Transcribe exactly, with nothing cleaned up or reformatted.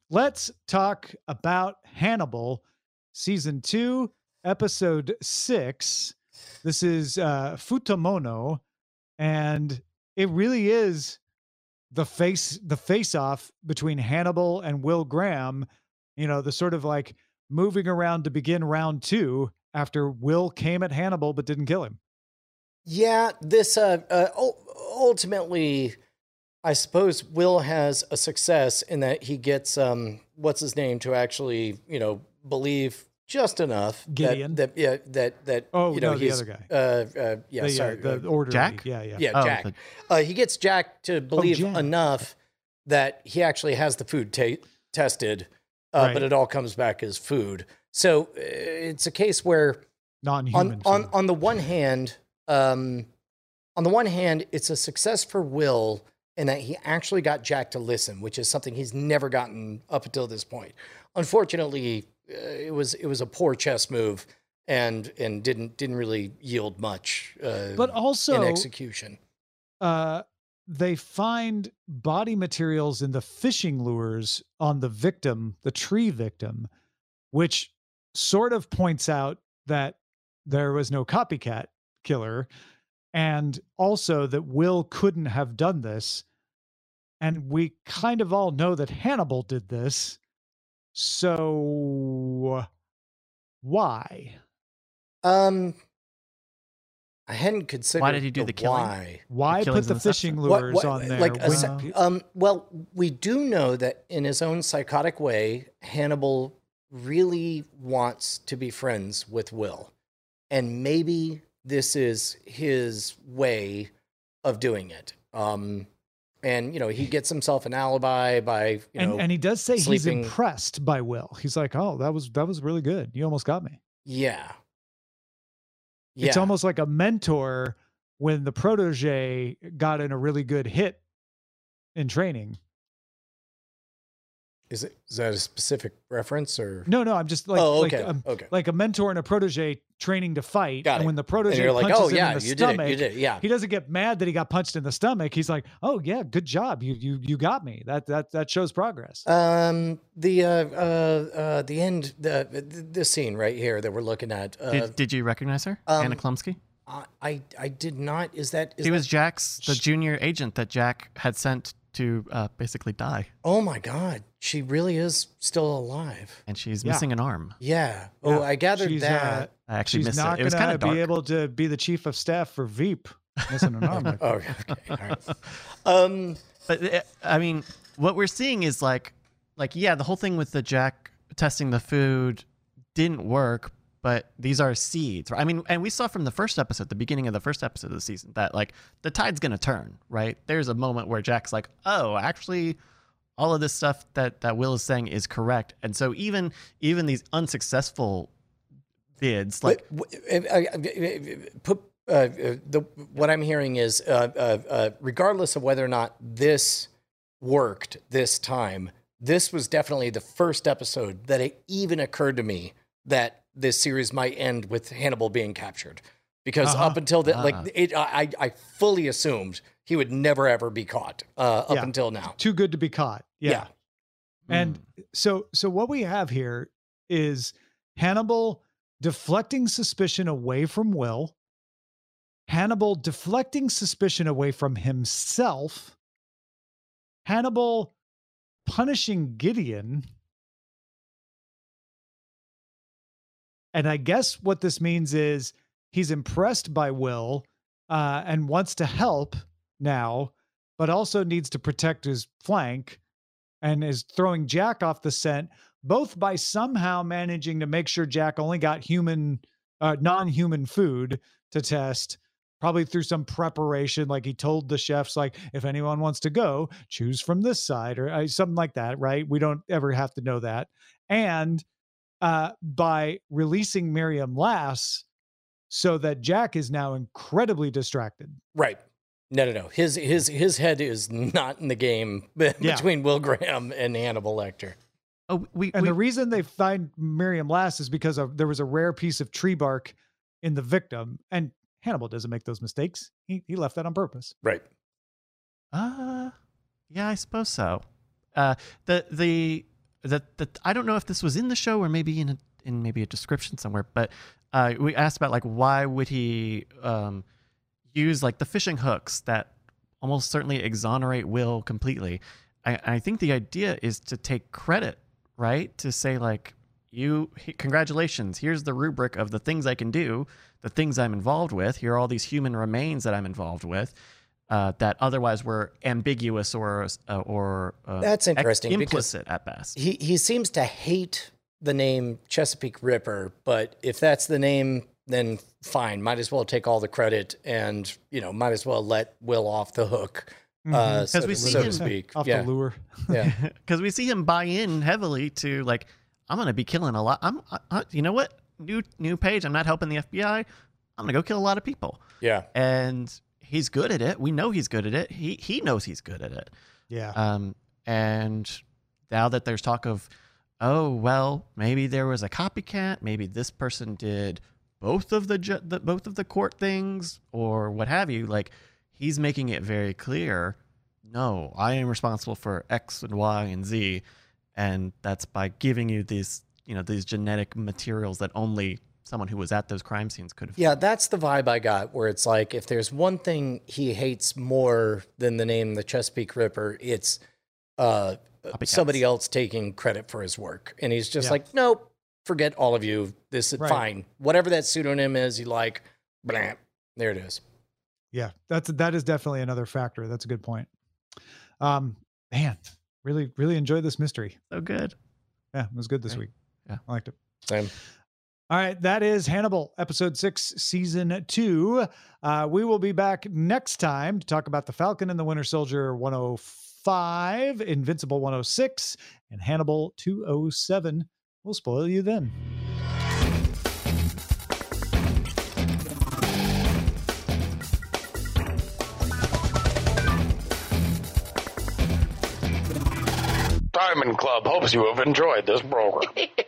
let's talk about Hannibal, season two, episode six. This is uh, Futamono, and it really is the face the face off between Hannibal and Will Graham. You know, the sort of like moving around to begin round two after Will came at Hannibal but didn't kill him. Yeah, this uh, uh ultimately, I suppose Will has a success in that he gets um what's his name to actually, you know, believe just enough Gideon. that, that yeah that that oh you know no, he's the other guy. Uh, uh yeah, the, sorry, uh, the uh, orderly. Jack? Yeah, yeah, yeah, Oh, Jack. the- Uh, he gets Jack to believe Jack. enough that he actually has the food ta- tested, uh, Right. but it all comes back as food. So uh, it's a case where non-human. on on food. on the one hand, um, on the one hand, it's a success for Will in that he actually got Jack to listen, which is something he's never gotten up until this point. Unfortunately, uh, it was it was a poor chess move and and didn't didn't really yield much. Uh, But also, in execution, uh, they find body materials in the fishing lures on the victim, the tree victim, which sort of points out that there was no copycat killer, and also that Will couldn't have done this. And we kind of all know that Hannibal did this. So why? um, I hadn't considered Why did he do the killing? why. Why killings put the in this fishing episode? What- lures what- on there? like a when se- pe- um, well, we do know that in his own psychotic way, Hannibal really wants to be friends with Will, and maybe this is his way of doing it. Um, and you know, he gets himself an alibi by you and, know, and he does say sleeping- he's impressed by Will. He's like, "Oh, that was that was really good. You almost got me." yeah, yeah. It's almost like a mentor when the protege got in a really good hit in training. Is it is that a specific reference or No, no, I'm just like, oh, like, okay, um, okay. like a mentor and a protege training to fight. Got and it. when the And protege you're like, punches oh him yeah, in the you stomach, did it, you did it, yeah. he doesn't get mad that he got punched in the stomach. He's like, "Oh yeah, good job. You you you got me." That that that shows progress. Um, the uh, uh, uh, the end, the this scene right here that we're looking at. Uh, Did, did you recognize her, um, Anna Klumsky? I, I I did not. Is that? Is She that, was Jack's, the junior agent that Jack had sent to uh, basically die, Oh my God, she really is still alive. and she's Yeah. missing an arm. Yeah. Oh, Yeah. I gathered She's, that. uh, I actually she's missed not it. It was gonna kind of dark. be able to be the chief of staff for Veep. Missing an arm. like that. oh, okay. All right. Um. But uh, I mean, what we're seeing is like, like yeah, the whole thing with the Jack testing the food didn't work. But these are seeds. I mean, and we saw from the first episode, the beginning of the first episode of the season, that like the tide's gonna turn, right? There's a moment where Jack's like, "Oh, actually, all of this stuff that that Will is saying is correct." And so even even these unsuccessful bids, like But, w- uh, uh, put uh, uh, the what I'm hearing is, uh, uh, uh, regardless of whether or not this worked this time, this was definitely the first episode that it even occurred to me that this series might end with Hannibal being captured, because Uh-huh. up until that, Ah. like it, I, I fully assumed he would never ever be caught uh, up Yeah. until now. Too good to be caught. Yeah. Yeah. And so so what we have here is Hannibal deflecting suspicion away from Will, Hannibal deflecting suspicion away from himself, Hannibal punishing Gideon. And I guess what this means is he's impressed by Will uh, and wants to help now, but also needs to protect his flank and is throwing Jack off the scent, both by somehow managing to make sure Jack only got human, uh, non-human food to test, probably through some preparation. Like he told the chefs, like, if anyone wants to go, choose from this side or uh, something like that, right? We don't ever have to know that. And uh, by releasing Miriam Lass so that Jack is now incredibly distracted. Right. No, no, no. His his his head is not in the game be- Yeah. between Will Graham and Hannibal Lecter. oh, we, And we the reason they find Miriam Lass is because of, there was a rare piece of tree bark in the victim. And Hannibal doesn't make those mistakes. He he left that on purpose. Right. Uh, yeah, I suppose so. Uh, the the that that I don't know if this was in the show or maybe in a, in maybe a description somewhere, but uh, we asked about like why would he um, use like the fishing hooks that almost certainly exonerate Will completely. I, I think the idea is to take credit, right? To say like, you, congratulations, here's the rubric of the things I can do, the things I'm involved with. Here are all these human remains that I'm involved with uh, that otherwise were ambiguous or uh, or uh, that's interesting, implicit at best. He he seems to hate the name Chesapeake Ripper, but if that's the name, then fine. Might as well take all the credit, and you know, might as well let Will off the hook. Uh, so, we to, see so him to speak, off yeah. the lure. Yeah, because we see him buy in heavily to like, I'm gonna be killing a lot. I'm, I, I, you know what? New new page. I'm not helping the F B I. I'm gonna go kill a lot of people. yeah. And he's good at it. We know he's good at it. He he knows he's good at it. Yeah. Um. And now that there's talk of, oh well, maybe there was a copycat. Maybe this person did both of the, ju- the both of the court things or what have you. Like, he's making it very clear. No, I am responsible for X and Y and Z. And that's by giving you these, you know, these genetic materials that only someone who was at those crime scenes could have. Yeah, that's the vibe I got, where it's like, if there's one thing he hates more than the name the Chesapeake Ripper, it's uh, somebody else taking credit for his work. And he's just Yeah. like, nope, forget all of you. This is Right. fine. Whatever that pseudonym is, you like, blah, there it is. Yeah, that's that is definitely another factor. That's a good point. Um, man, really, really enjoyed this mystery. So good. Yeah, it was good this Right. week. Yeah. I liked it. Same. All right, that is Hannibal, episode six, season two. Uh, we will be back next time to talk about The Falcon and the Winter Soldier one oh five, Invincible one oh six, and Hannibal two oh seven. We'll spoil you then. Diamond Club hopes you have enjoyed this program.